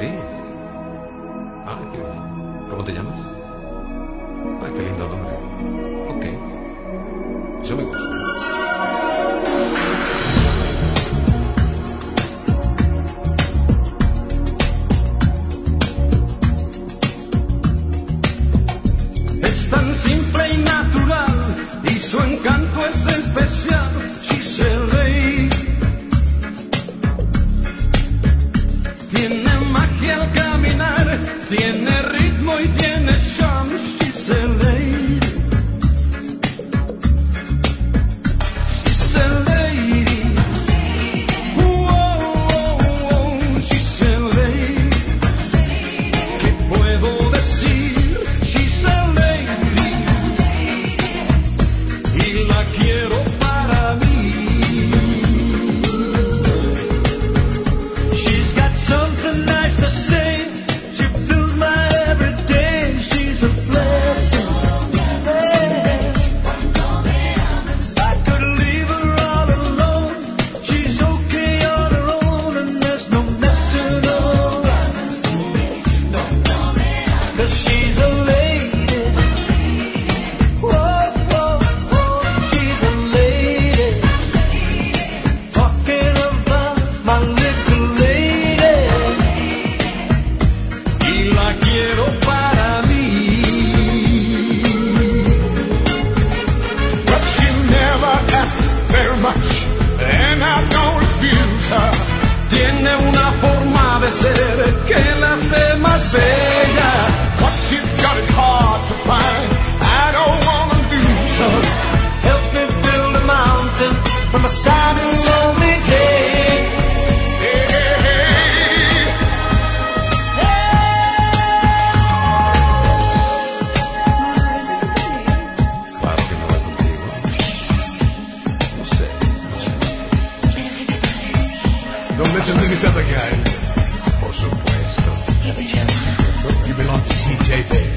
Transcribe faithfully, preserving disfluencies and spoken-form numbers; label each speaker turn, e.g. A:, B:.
A: Sí. Ah, qué bien. ¿Cómo te llamas? Ah, qué lindo nombre. Ok. Eso me gusta.
B: Es tan simple y natural y su encanto es especial. She's L A. Tiene magia al caminar, tiene ritmo y tiene charm. She's L A. She's a lady. Whoa, whoa, whoa. She's a lady. ¿Qué puedo decir? She's a lady. Y la quiero para mí. She's got something nice to say. She fills my every day. She's a blessing. I could leave her all alone. She's okay on her own, and there's no messing around. No, 'cause she's a lady. Whoa, whoa, whoa, she's a lady. Talking about my little lady. Y la quiero para mí.
C: But she never asks very much, and I don't refuse her.
B: Tiene una forma de ser que la hace más bella.
C: What she's got is hard to find. I don't wanna lose her.
B: Help me build a mountain from a sad and lonely day.
C: Hey, hey, hey.
A: Claro que me va contigo. No sé, no sé.
C: Don't listen to this other guy.
A: Por supuesto.
C: You belong to C J, baby.